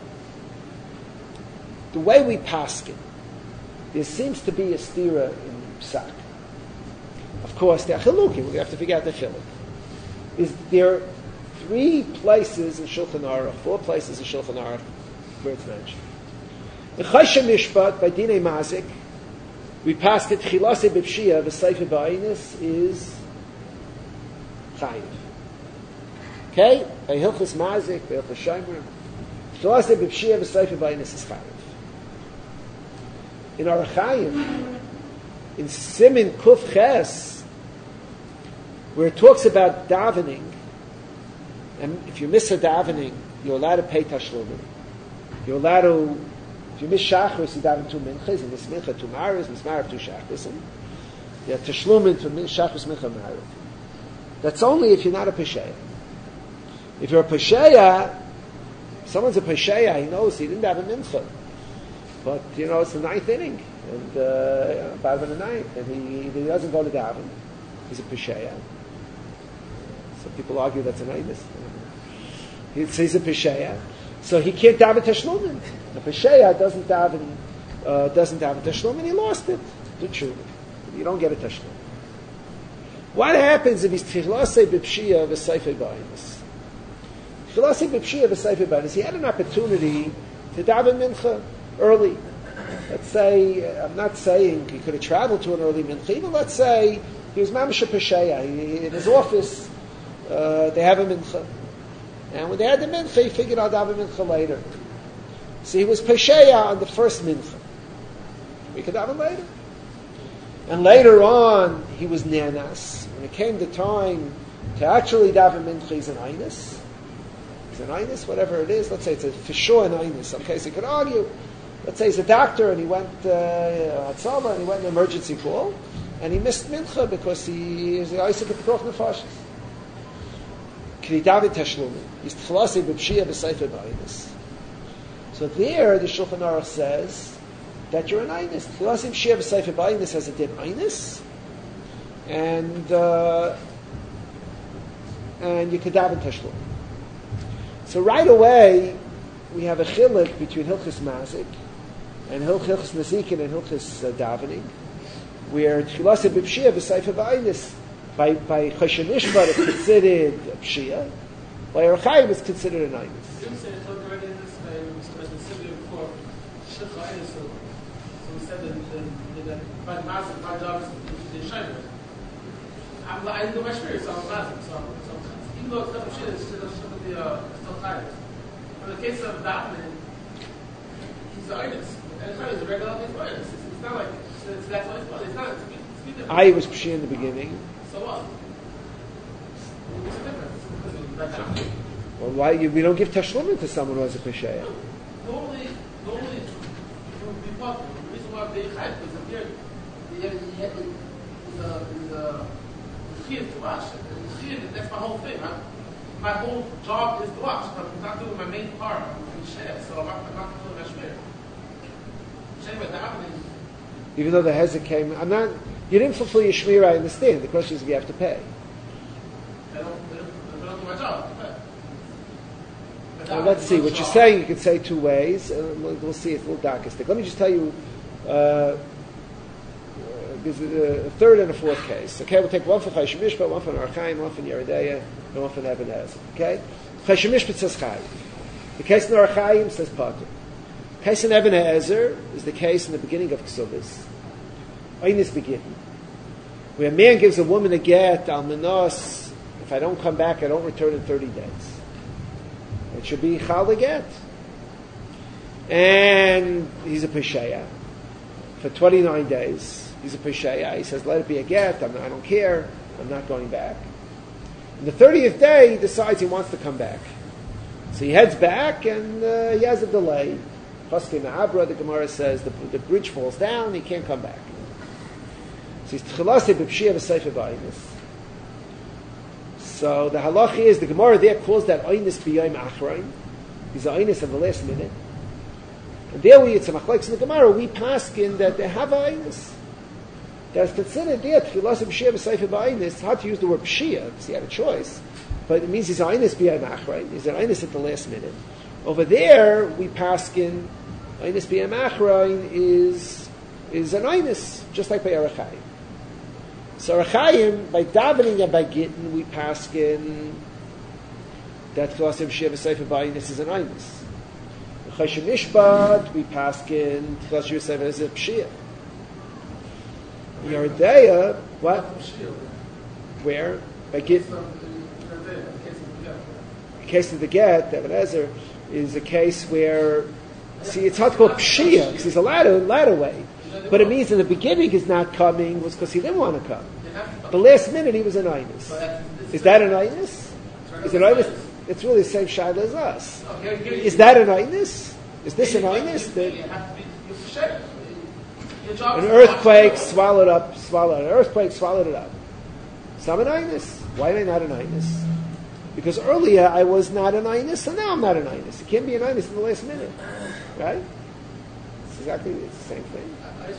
The way we paskin, there seems to be a stira in Psak. Of course, there are chilukim. We have to figure out the chiluk. Is there 3 places in Shulchan Aruch, 4 places in Shulchan Aruch where it's mentioned? In Choshen Mishpat, by Dinei Mazik, we passed it, Tchilase B'Pshia, V'Seifer B'Aynis is Chayiv. Okay? By Hilchus Mazik, by Hilchus Shomrim, Tchilase B'Pshia, V'Seifer B'Aynis is Chayiv. In Aruch Chaim, in Simin Kuf Ches, where it talks about davening, and if you miss a davening, you're allowed to pay tashlumin. You're allowed to, if you miss shachris, you daven 2 minchas, you miss mincha 2 maris, miss marav 2 shachris, and you have tashlumin to shachris mincha marav. That's only if you're not a pesheya. If you're a pesheya, someone's a pesheya, he knows he didn't have a mincha. But, it's the 9th inning, and bottom of the 9th, and he doesn't go to daven. He's a pesheya. Some people argue that's an einus. He's a pesheya, so he can't daven tashlumin. The pesheya doesn't daven tashlumin. He lost it. You don't get a tashlumin. What happens if he's tchilase b'pshia v'seifei b'aynis? Tchilase b'pshia v'seifei b'aynis. He had an opportunity to daven mincha early. let's say, I'm not saying he could have traveled to an early mincha, but let's say he was mamash pesheya. In his office, they have a mincha. And when they had the mincha, he figured I'll have a mincha later. So he was pesheya on the first mincha. We could have it later. And later on, he was nenas. When it came the time to actually daven mincha, he's an einus. He's an einus, whatever it is. Let's say it's for sure an einus. Okay, so you could argue. Let's say he's a doctor and he went at summer and he went in an emergency call and he missed mincha because he is the Isaac of the Koch Nefashis. Can he daven teshlumin? He's tchalasi b'pshia b'seifer b'einus. So there, the Shulchan Aruch says that you're an einus. Tchalasi b'pshia b'seifer b'einus has a din einus, and you could daven teshlumin. So right away, we have a chiluk between Hilchis Mazik and Hilchis Nazikin and Hilchis Davening, where Tchilasa B'Pshia B'Seifer B'Einus by Choshen Ishbar is considered a Pshia, by Archaim is considered an Einus. You didn't say it's already in this way, as we said before, Shechah Einus, so we said that by Mazik, my job is the Shaimer. I didn't do my spirit, so I'm Mazik, so even though it's not a Pshia, it's still Chayim. In the case of davening, he's the Einus. And it's a regular Einus. It's not like, that's what it's not. It's I was Pshia in the beginning. So what? What's the difference? Well, why we don't give Teshlumin to someone who has a Pshia? Normally, it would be possible. The reason why they Chayim is that there's a Chiyuv to wash. That's my whole thing. My whole job is to watch, but I'm not doing my main part. I'm doing share, so I'm not doing my shmir. Shame with davening. Even though the hezek came, you didn't fulfill your shmir, I understand. The question is if you have to pay. I don't do my job. Well, let's see. What you're saying, you can say two ways. We'll see. It's a little darkistic. Let me just tell you, there's a third and a fourth case. Okay, we'll take one for Choshen Mishpat, one for Archaim, one for Yeridea, and one for Eben Ezer. Okay? Choshen Mishpat says Chayim. The case in Archaim says Pater. The case in Eben Ezer is the case in the beginning of Ksubis. Einus begin. Where a man gives a woman a get, al menos, if I don't come back, I don't return in 30 days. It should be Chal the get. And he's a Pesheya. For 29 days. He's a Pesheya. He says, let it be a get. I don't care. I'm not going back. And the 30th day, he decides he wants to come back. So he heads back, and he has a delay. Paskei Ma'abra, the Gemara says, the bridge falls down, he can't come back. So he's Tchilase B'Pshia V'Seifer B'Einus. So the halach is, the Gemara there calls that Einus B'Yom Achrein. He's an Einus of the last minute. And there it's a machlokes in the Gemara, we paskin that they have an Einus. That's considered there, Tchilasa B'Shia B'Seifer B'Einus. It's hard to use the word Pshia, because he had a choice. But it means he's an Einus B'Yom Achrein. He's an Einus at the last minute. Over there, we paskin, Einus B'Yom Achrein is an Einus, just like by Arachayim. So Arachayim, by davening and by gittin, we paskin that Tchilasa B'Shia B'Seifer B'Einus is an Einus. In Choshen Mishpat, we paskin Tchilasa B'Shia B'Seifer is a Pshia. In Yeridea, what? Where? By gittin. The case of the get, Eben Ezer, is a case where, see, it's hard to call Pshia, because he's allowed to wait. But it means in the beginning he's not coming was because he didn't want to come. The last minute he was an Einus. Is that an Einus? Is it Einus? It's really the same shaila as us. Is that an Einus? Is this an Einus? An earthquake swallowed it up. An earthquake swallowed it up. So I'm an Einus. Why am I not an Einus? Because earlier I was not an Einus, and now I'm not an Einus. You can't be an Einus in the last minute. Right? It's the same thing.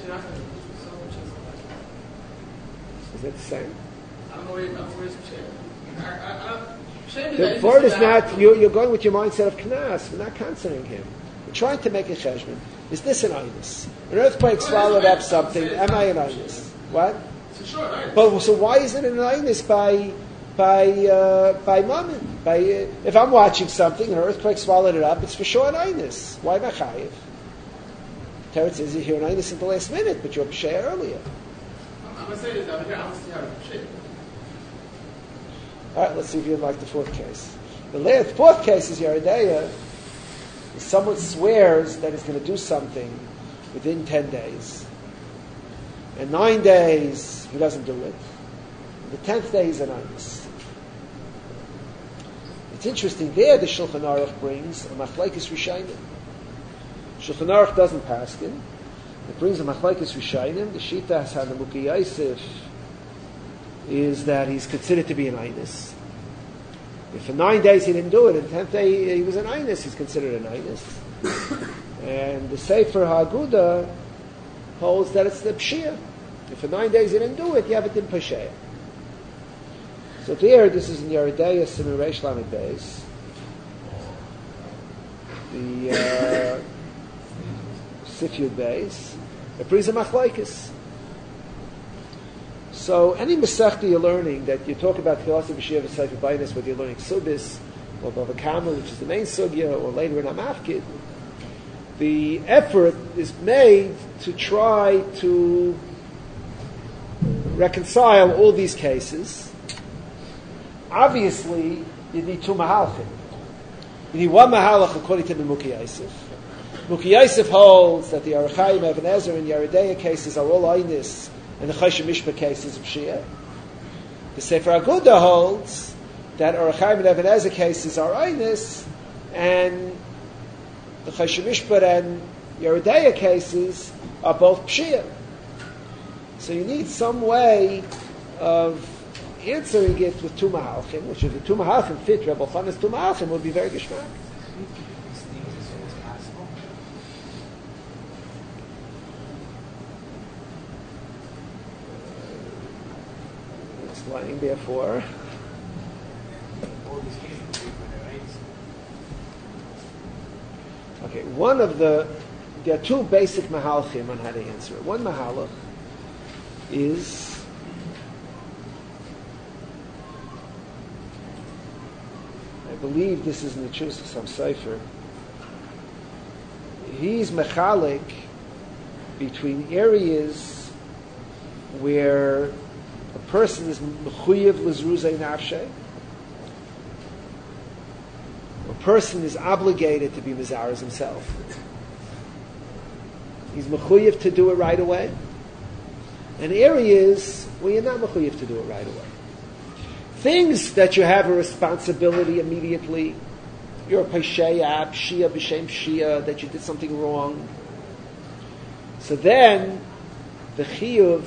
Is it the same? I don't know where it's The word is not, you're going with your mindset of Knas. We're not considering him. We're trying to make a cheshbon. Is this an Einus? An earthquake swallowed up something. Am I an Einus? What? But so why is it an Einus by Mammon? If I'm watching something and an earthquake swallowed it up, it's for sure an Einus. Why am I chayiv? Teretz is you're an Einus at the last minute, but you're Pshea earlier. I'm going to say this over here. I want to see how it's shit. All right, let's see if you like the fourth case. The fourth case is Yeridea. Someone swears that he's going to do something within 10 days. And 9 days, he doesn't do it. The 10th day, he's an Einus. It's interesting, there the Shulchan Aruch brings a Machlekes Rishayim. Shulchan Aruch doesn't pass him. It brings a Machlekes Rishayim. The Shita Hasanemuki Yosef is that he's considered to be an Einus. If for 9 days he didn't do it, and 10th day he was an Einus, he's considered an Einus. And the Sefer HaAguda holds that it's the Pshia. If for 9 days he didn't do it, you have it in Pashea. So there, this is in Yeridea Siman Reish Lamed Beis. The Sif Yud Beis. It brings a Machlekes. So any Masechta you're learning that you talk about Tchilas B'Shia V'Sefer Bainis, whether you're learning Subis or Bava Kama, which is the main sugya, or later in Amafkid, the effort is made to try to reconcile all these cases. Obviously, you need two mahalchim. You need one mahalach according to the Muki Yosef. Muki Yosef holds that the Orach Chaim, Even Ezer, and Yeridea cases are all Einus, and the Choshen Mishpah cases of Shia. The Sefer Aguda holds that Orach Chaim and Even Ezer cases are Einus, and the Choshen Mishpah and Yeridea cases are both Pshia. So you need some way of answering it with two mahalchim, which if the two mahalchim fit Rebbe Chana's two mahalchim, would be very geschmack. Explaining therefore. Okay, there are two basic mahalchim on how to answer it. One mahalach is I believe this is in the Chus of some Sefer. He's mechalik between areas where a person is mechuyev lezruzei nafshe. A person is obligated to be mizaras himself. He's mechuyev to do it right away. And areas where you're not mechuyev to do it right away. Things that you have a responsibility immediately. You're a Pesheya, Pshia, B'Shem Pshia, that you did something wrong. So then, the Chiyuv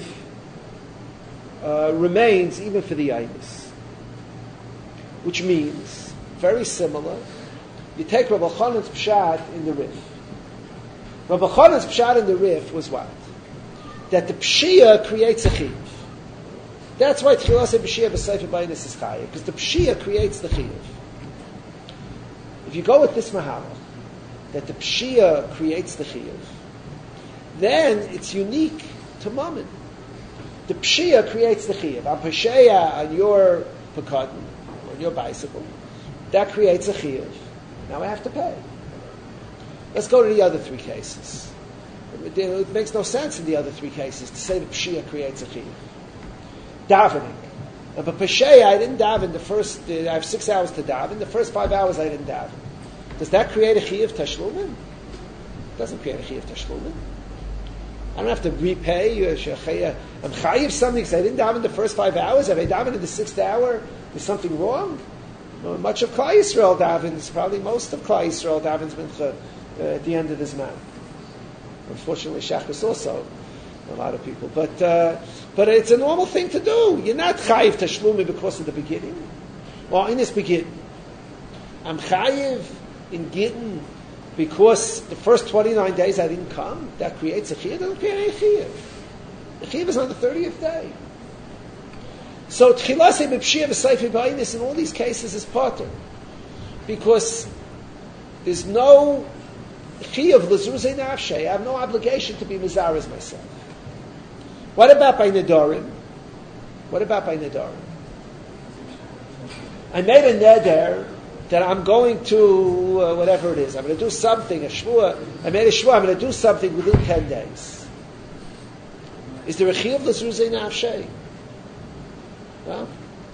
remains even for the Einus. Which means, very similar, you take Rabbi Chanan's Pshat in the Rif. Rabbi Chanan's Pshat in the Rif was what? That the Pshia creates a Chiyuv. That's why Tchilas B'Shia V'Sefer Bainis is Chayiv, because the Pshia creates the Chiyuv. If you go with this mahalach, that the Pshia creates the Chiyuv, then it's unique to Mammon. The Pshia creates the Chiyuv. On Pesheya, on your Pekadon, on your bicycle, that creates a Chiyuv. Now I have to pay. Let's go to the other three cases. It makes no sense in the other three cases to say the Pshia creates a Chiyuv. Davening. But Pesheya, I didn't daven the first, I have 6 hours to daven. The first 5 hours I didn't daven. Does that create a Chiyuv Tashlumin? It doesn't create a Chiyuv Tashlumin. I don't have to repay. I'm Chayiv something because I didn't daven the first 5 hours. If I daven in the 6th hour, there's something wrong. Much of Klal Yisrael davens, probably most of Klal Yisrael davens mincha at the end of this month. Unfortunately, Shachris also. A lot of people, but it's a normal thing to do. You're not chayiv tashlumi because of the beginning. Well, in this beginning, I'm chayiv in gittin because the first 29 days I didn't come. That creates a chiyuv. Doesn't create any chiyuv. The chiyuv is on the 30th day. So tchilasei b'pshia v'seifei b'ainis in all these cases is pater because there's no chiyuv l'zruzei nafshei. I have no obligation to be mizaras myself. What about by Nedarim? I made a neder that I'm going to, whatever it is, I'm going to do something, a shvua, I made a shvua, I'm going to do something within 10 days. Is there a chiyuv l'zruzei nafshei? No.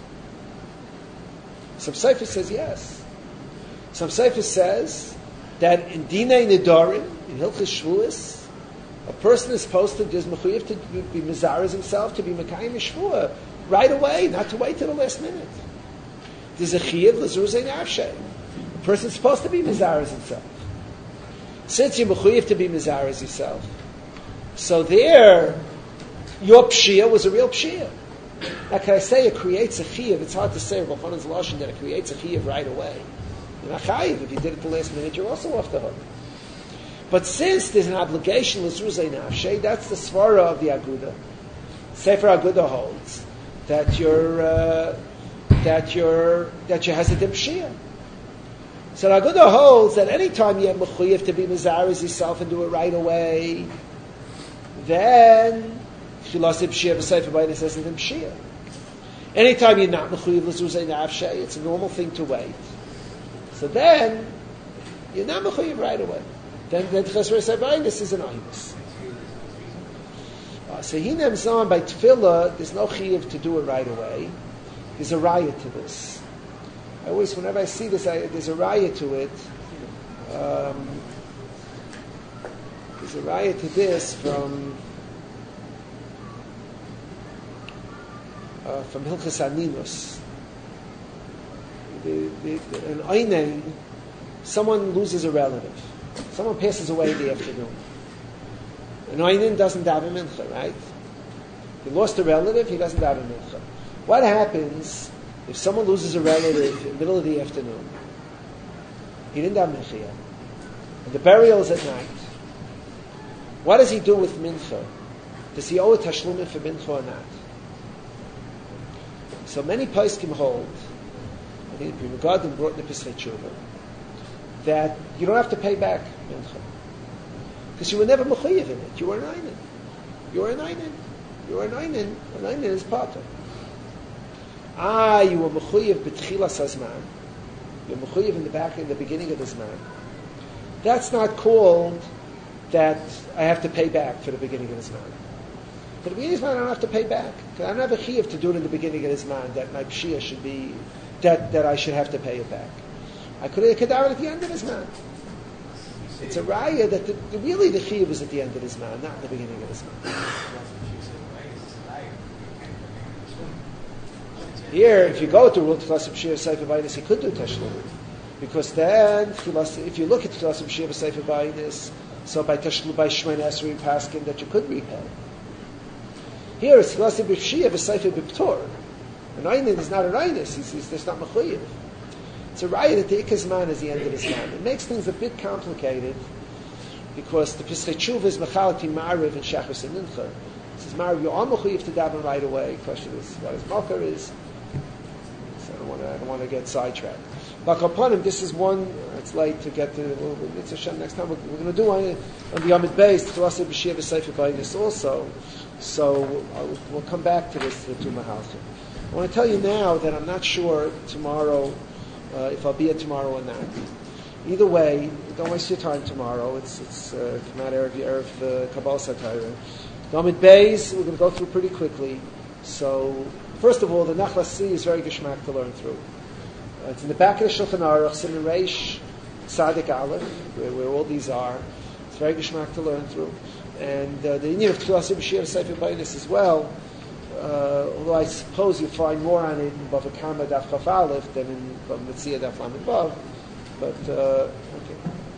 Some Sefer says yes. Some Sefer says that in Dinei Nidorim, in Hilchos Shvuos, a person is supposed to, is mechuyev to be mizares himself, to be mekayim shvua right away, not to wait till the last minute. There's a chiyuv l'zruzei nafshei. A person is supposed to be mizares himself. Since you're mechuyev to be mizares yourself, so there, your pshia was a real pshia. Now, can I say it creates a chiyuv? It's hard to say Rav Chanan's lashon that it creates a chiyuv right away. You're not chayiv. If you did it the last minute, you're also off the hook. But since there's an obligation l'zruzei nafshei, that's the svara of the Aguda. Sefer Aguda holds that you're hesidim pshia. So the Aguda holds that anytime you have mechuyev to be mizares yourself and do it right away, then Chilasib Shia v'Sefer B'Ayis says in Shia. Anytime you're not mechuyev l'zruzei nafshei, it's a normal thing to wait. So then you're not mechuyev right away. Then Chesed B'Ayis is an ayus. So hinem zon by tefillah, there's no chiyuv to do it right away. There's a raya to this. I always, whenever I see this, there's a raya to it. There's a raya to this from Hilchos Aninus. An Einen, someone loses a relative. Someone passes away in the afternoon. An Einen doesn't daven mincha, right? He lost a relative, he doesn't daven mincha. What happens if someone loses a relative in the middle of the afternoon? He didn't daven mincha yet. And the burial is at night. What does he do with mincha? Does he owe a tashlumin for mincha or not? So many poskim hold, I think Pri Megadim brought in the Pesach Tshuva, that you don't have to pay back mincha. Because you were never mechuyev in it. You were an einen. You were an einen. You were an einen. An einen is pater. You were mechuyev b'tchilas hazman. You're mechuyev in the beginning of the zman. That's not called that I have to pay back for the beginning of the zman. For the beginning of the zman, I don't have to pay back. Because I don't have a chiyuv to do it in the beginning of the zman, that my pshia should be, that I should have to pay it back. I could have kedavar at the end of the zman. It's a raya that really the chiyuv is at the end of the zman, not at the beginning of the zman. Here, if you go to rule Tchilas B'Shir Sefer B'Ayis, he could do Tashlum. Because then, if you look at Tchilas B'Shir Sefer B'Ayis, so by Tashlum, by Shemay Esrei Paskin, that you could repay. Here, it's Tchilas B'Shir Sefer B'Ptor. An Einin is not an Einis, there's not Mechuyev. It's a raya that the Ikazman is the end of the Zman. It makes things a bit complicated, because the Pesach Tshuva is Mechalati Ma'ariv and Shachris and Mincha. It says, Ma'ariv, you are Mechuyev to daven right away. The question is, what his Makar is. So I don't want to get sidetracked. But upon him, this is one, it's late to get to, it's Hashem next time. We're going to do on the Yamid Beis, Tchilas B'Shir V'Sefer B'Ayis also. So we'll come back to this, to Mahalchim. I want to tell you now that I'm not sure tomorrow, if I'll be here tomorrow or not. Either way, don't waste your time tomorrow. It's K'mat Erev Kabbalah Satira. Yamid Beis, we're going to go through pretty quickly. So, first of all, the Nachlas Si is very geschmack to learn through. It's in the back of the Shulchan Aruch, Siman Reish, Tzadik Aleph, where all these are. It's very geschmack to learn through. And the Inyan of Tchilas B'Shir Sefer B'Ayis as well, although I suppose you find more on it in Bava Kama Daf Chaf Aleph than in Mitzvah Daf Lamed Vav. But, okay.